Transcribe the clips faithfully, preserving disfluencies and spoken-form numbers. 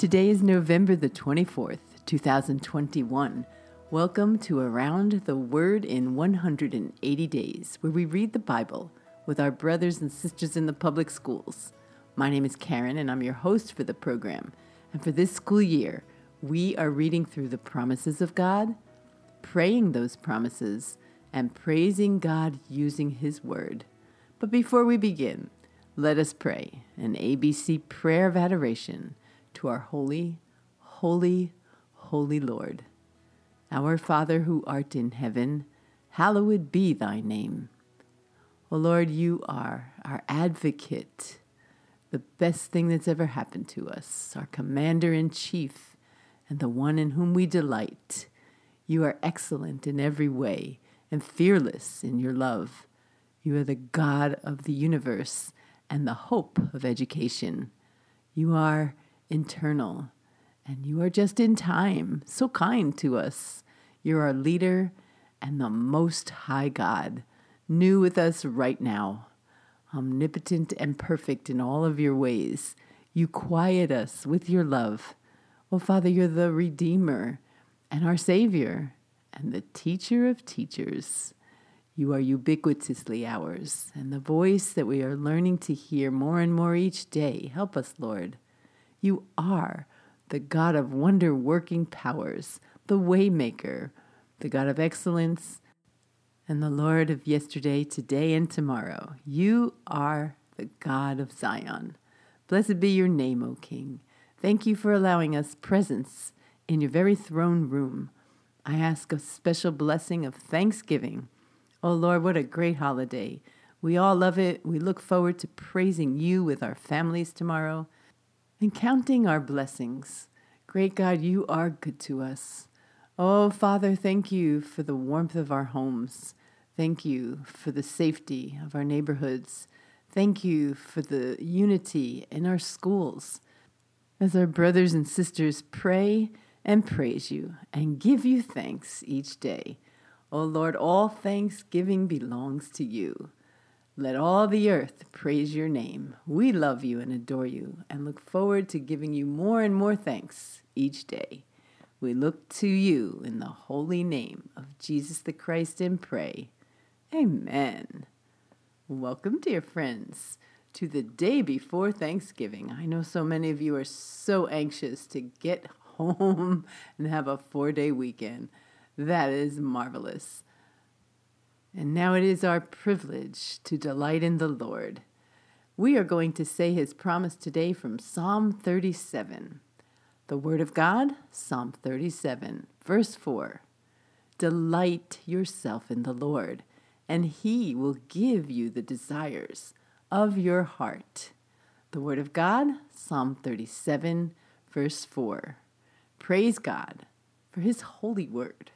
Today is November the twenty-fourth, two thousand twenty-one. Welcome to Around the Word in one hundred eighty Days, where we read the Bible with our brothers and sisters in the public schools. My name is Karen, and I'm your host for the program. And for this school year, we are reading through the promises of God, praying those promises, and praising God using His Word. But before we begin, let us pray an A B C prayer of adoration to our holy, holy, holy Lord. Our Father who art in heaven, hallowed be thy name. O Lord, you are our advocate, the best thing that's ever happened to us, our commander-in-chief, and the one in whom we delight. You are excellent in every way and fearless in your love. You are the God of the universe and the hope of education. You are eternal, and you are just in time, so kind to us. You're our leader and the Most High God, new with us right now, omnipotent and perfect in all of your ways. You quiet us with your love. Oh, Father, you're the Redeemer and our Savior and the teacher of teachers. You are ubiquitously ours, and the voice that we are learning to hear more and more each day. Help us, Lord. You are the God of wonder-working powers, the Waymaker, the God of excellence, and the Lord of yesterday, today, and tomorrow. You are the God of Zion. Blessed be your name, O King. Thank you for allowing us presence in your very throne room. I ask a special blessing of thanksgiving. Oh, Lord, what a great holiday. We all love it. We look forward to praising you with our families tomorrow and counting our blessings. Great God, you are good to us. Oh, Father, thank you for the warmth of our homes. Thank you for the safety of our neighborhoods. Thank you for the unity in our schools. As our brothers and sisters pray and praise you and give you thanks each day. Oh, Lord, all thanksgiving belongs to you. Let all the earth praise your name. We love you and adore you and look forward to giving you more and more thanks each day. We look to you in the holy name of Jesus the Christ and pray. Amen. Welcome, dear friends, to the day before Thanksgiving. I know so many of you are so anxious to get home and have a four-day weekend. That is marvelous. And now it is our privilege to delight in the Lord. We are going to say his promise today from Psalm thirty-seven. The Word of God, Psalm thirty-seven, verse four. Delight yourself in the Lord, and he will give you the desires of your heart. The Word of God, Psalm thirty-seven, verse four. Praise God for his holy word.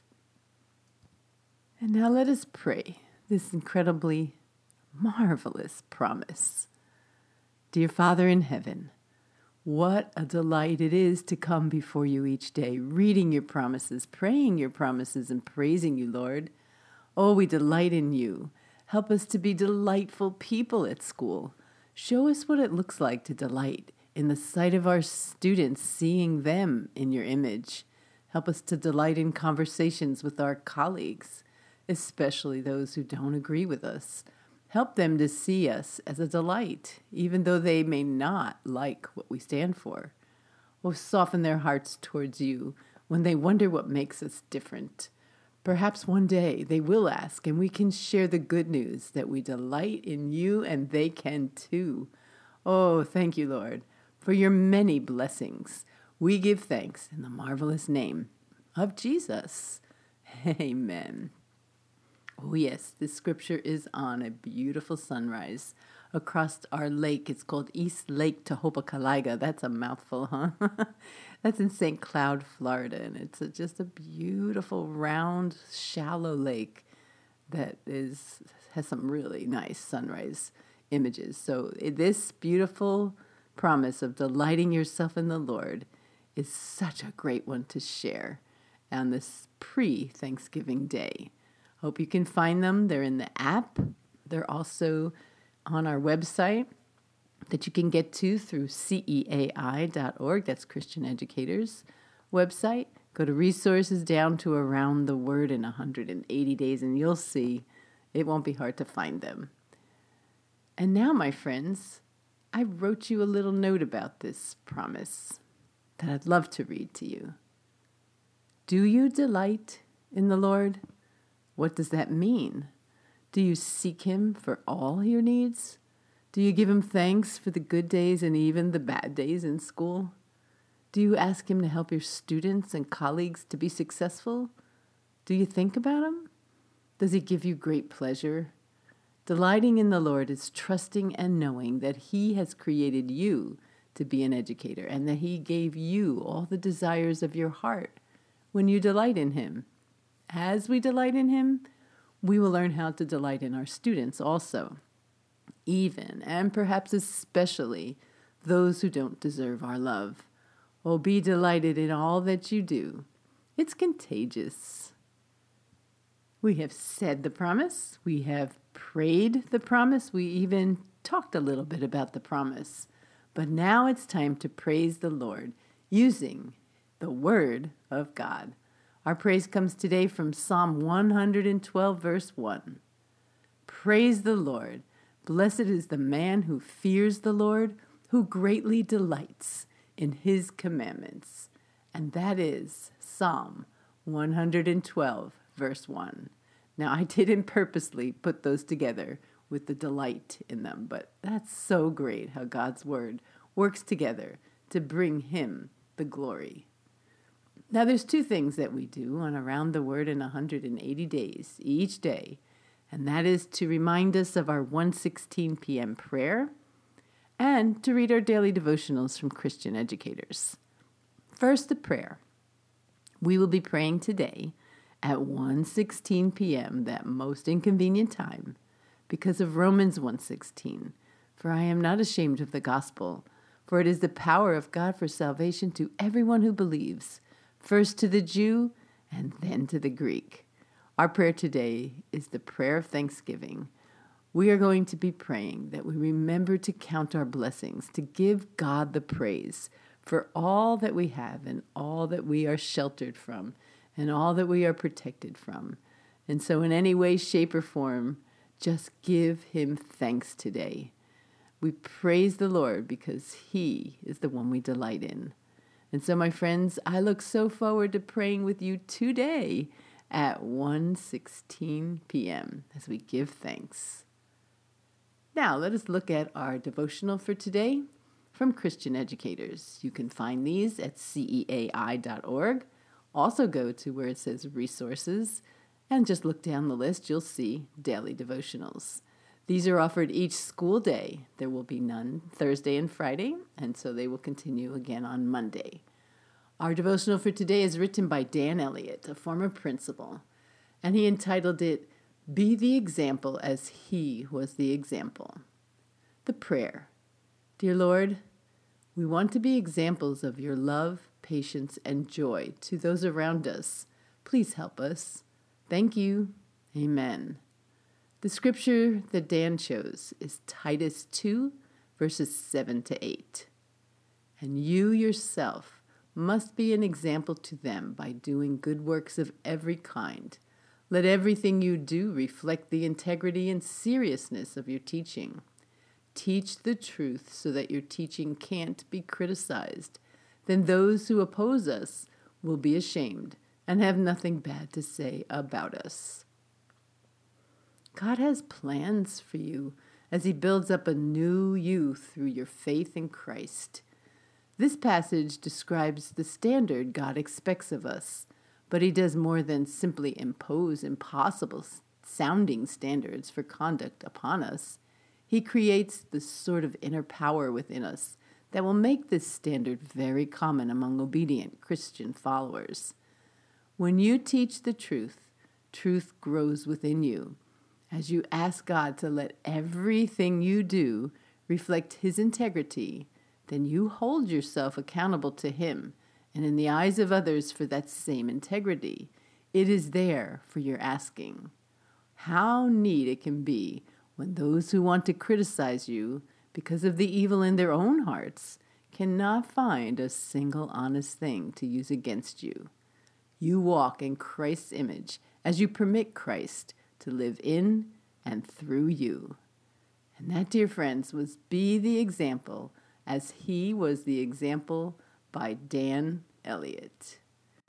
And now let us pray this incredibly marvelous promise. Dear Father in heaven, what a delight it is to come before you each day, reading your promises, praying your promises, and praising you, Lord. Oh, we delight in you. Help us to be delightful people at school. Show us what it looks like to delight in the sight of our students, seeing them in your image. Help us to delight in conversations with our colleagues, especially those who don't agree with us. Help them to see us as a delight, even though they may not like what we stand for. Oh, soften their hearts towards you when they wonder what makes us different. Perhaps one day they will ask, and we can share the good news that we delight in you and they can too. Oh, thank you, Lord, for your many blessings. We give thanks in the marvelous name of Jesus. Amen. Oh, yes, this scripture is on a beautiful sunrise across our lake. It's called East Lake Tohopekaliga. That's a mouthful, huh? That's in Saint Cloud, Florida, and it's a, just a beautiful, round, shallow lake that is has some really nice sunrise images. So this beautiful promise of delighting yourself in the Lord is such a great one to share on this pre-Thanksgiving day. Hope you can find them. They're in the app. They're also on our website. that you can get to through C E A I dot org. That's Christian Educators website. Go to resources down to Around the Word in one hundred eighty days, and you'll see it won't be hard to find them. And now, my friends, I wrote you a little note about this promise that I'd love to read to you. Do you delight in the Lord? What does that mean? Do you seek Him for all your needs? Do you give Him thanks for the good days and even the bad days in school? Do you ask Him to help your students and colleagues to be successful? Do you think about Him? Does He give you great pleasure? Delighting in the Lord is trusting and knowing that He has created you to be an educator and that He gave you all the desires of your heart when you delight in Him. As we delight in Him, we will learn how to delight in our students also, even and perhaps especially those who don't deserve our love. Oh, be delighted in all that you do. It's contagious. We have said the promise. We have prayed the promise. We even talked a little bit about the promise. But now it's time to praise the Lord using the Word of God. Our praise comes today from Psalm one hundred twelve, verse one. Praise the Lord. Blessed is the man who fears the Lord, who greatly delights in His commandments. And that is Psalm one hundred twelve, verse one. Now, I didn't purposely put those together with the delight in them, but that's so great how God's Word works together to bring Him the glory. Now, there's two things that we do on Around the Word in one hundred eighty days each day, and that is to remind us of our one sixteen p.m. prayer and to read our daily devotionals from Christian Educators. First, the prayer. We will be praying today at one sixteen p.m., that most inconvenient time, because of Romans one sixteen. For I am not ashamed of the gospel, for it is the power of God for salvation to everyone who believes, first to the Jew and then to the Greek. Our prayer today is the prayer of thanksgiving. We are going to be praying that we remember to count our blessings, to give God the praise for all that we have and all that we are sheltered from and all that we are protected from. And so in any way, shape, or form, just give Him thanks today. We praise the Lord because He is the one we delight in. And so, my friends, I look so forward to praying with you today at one sixteen p.m. as we give thanks. Now, let us look at our devotional for today from Christian Educators. You can find these at C E A I dot org. Also go to where it says resources and just look down the list. You'll see daily devotionals. These are offered each school day. There will be none Thursday and Friday, and so they will continue again on Monday. Our devotional for today is written by Dan Elliott, a former principal, and he entitled it, Be the Example as He was the Example. The prayer. Dear Lord, we want to be examples of your love, patience, and joy to those around us. Please help us. Thank you. Amen. The scripture that Dan chose is Titus two, verses seven to eight. And you yourself must be an example to them by doing good works of every kind. Let everything you do reflect the integrity and seriousness of your teaching. Teach the truth so that your teaching can't be criticized. Then those who oppose us will be ashamed and have nothing bad to say about us. God has plans for you as He builds up a new you through your faith in Christ. This passage describes the standard God expects of us, but He does more than simply impose impossible sounding standards for conduct upon us. He creates the sort of inner power within us that will make this standard very common among obedient Christian followers. When you teach the truth, truth grows within you. As you ask God to let everything you do reflect His integrity, then you hold yourself accountable to Him and in the eyes of others for that same integrity. It is there for your asking. How neat it can be when those who want to criticize you because of the evil in their own hearts, cannot find a single honest thing to use against you. You walk in Christ's image as you permit Christ to live in and through you. And that, dear friends, was be the example as he was the example by Dan Elliott.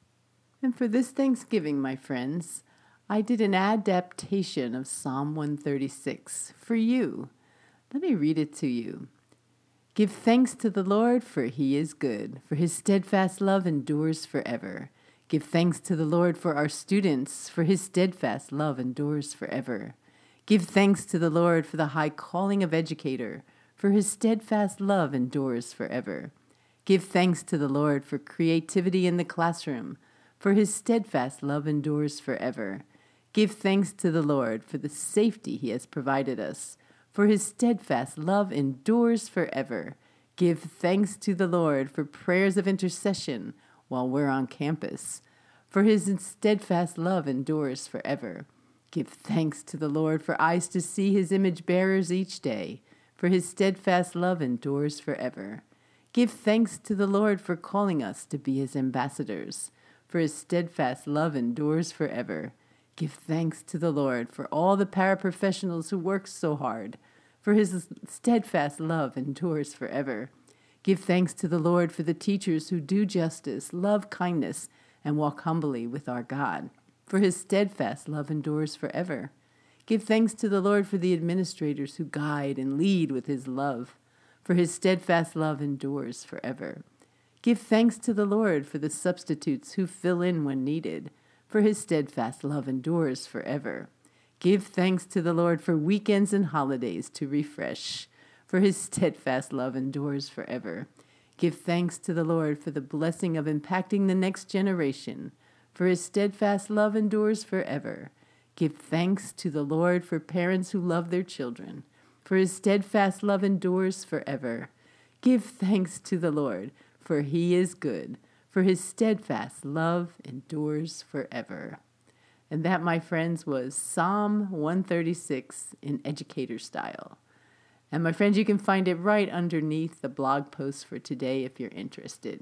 And for this Thanksgiving, my friends, I did an adaptation of Psalm one thirty-six for you. Let me read it to you. Give thanks to the Lord, for he is good, for his steadfast love endures forever. Give thanks to the Lord for our students, for his steadfast love endures forever. Give thanks to the Lord for the high calling of educator, for his steadfast love endures forever. Give thanks to the Lord for creativity in the classroom, for his steadfast love endures forever. Give thanks to the Lord for the safety he has provided us, for his steadfast love endures forever. Give thanks to the Lord for prayers of intercession while we're on campus, for his steadfast love endures forever. Give thanks to the Lord for eyes to see his image bearers each day, for his steadfast love endures forever. Give thanks to the Lord for calling us to be his ambassadors, for his steadfast love endures forever. Give thanks to the Lord for all the paraprofessionals who work so hard, for his steadfast love endures forever. Give thanks to the Lord for the teachers who do justice, love kindness, and walk humbly with our God, for his steadfast love endures forever. Give thanks to the Lord for the administrators who guide and lead with his love, for his steadfast love endures forever. Give thanks to the Lord for the substitutes who fill in when needed, for his steadfast love endures forever. Give thanks to the Lord for weekends and holidays to refresh, for his steadfast love endures forever. Give thanks to the Lord for the blessing of impacting the next generation, for his steadfast love endures forever. Give thanks to the Lord for parents who love their children, for his steadfast love endures forever. Give thanks to the Lord, for he is good, for his steadfast love endures forever. And that, my friends, was Psalm one thirty-six in educator style. And my friends, you can find it right underneath the blog post for today if you're interested.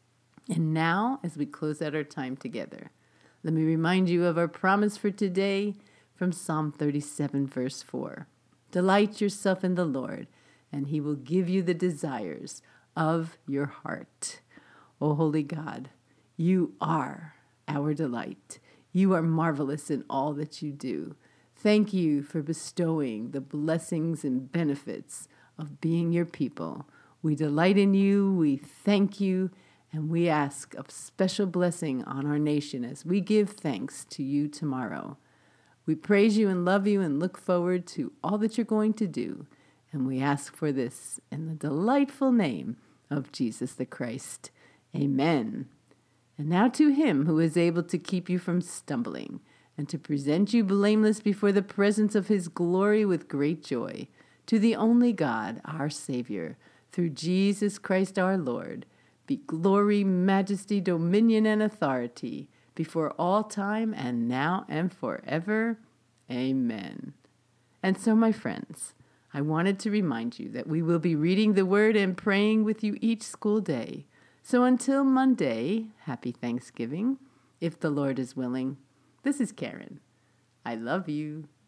And now, as we close out our time together, let me remind you of our promise for today from Psalm thirty-seven, verse four. Delight yourself in the Lord, and he will give you the desires of your heart. O holy God, you are our delight. You are marvelous in all that you do. Thank you for bestowing the blessings and benefits of being your people. We delight in you, we thank you, and we ask a special blessing on our nation as we give thanks to you tomorrow. We praise you and love you and look forward to all that you're going to do. And we ask for this in the delightful name of Jesus the Christ. Amen. And now to him who is able to keep you from stumbling and to present you blameless before the presence of his glory with great joy, to the only God, our Savior, through Jesus Christ our Lord, be glory, majesty, dominion, and authority before all time and now and forever. Amen. And so, my friends, I wanted to remind you that we will be reading the Word and praying with you each school day. So until Monday, happy Thanksgiving, if the Lord is willing. This is Karen. I love you.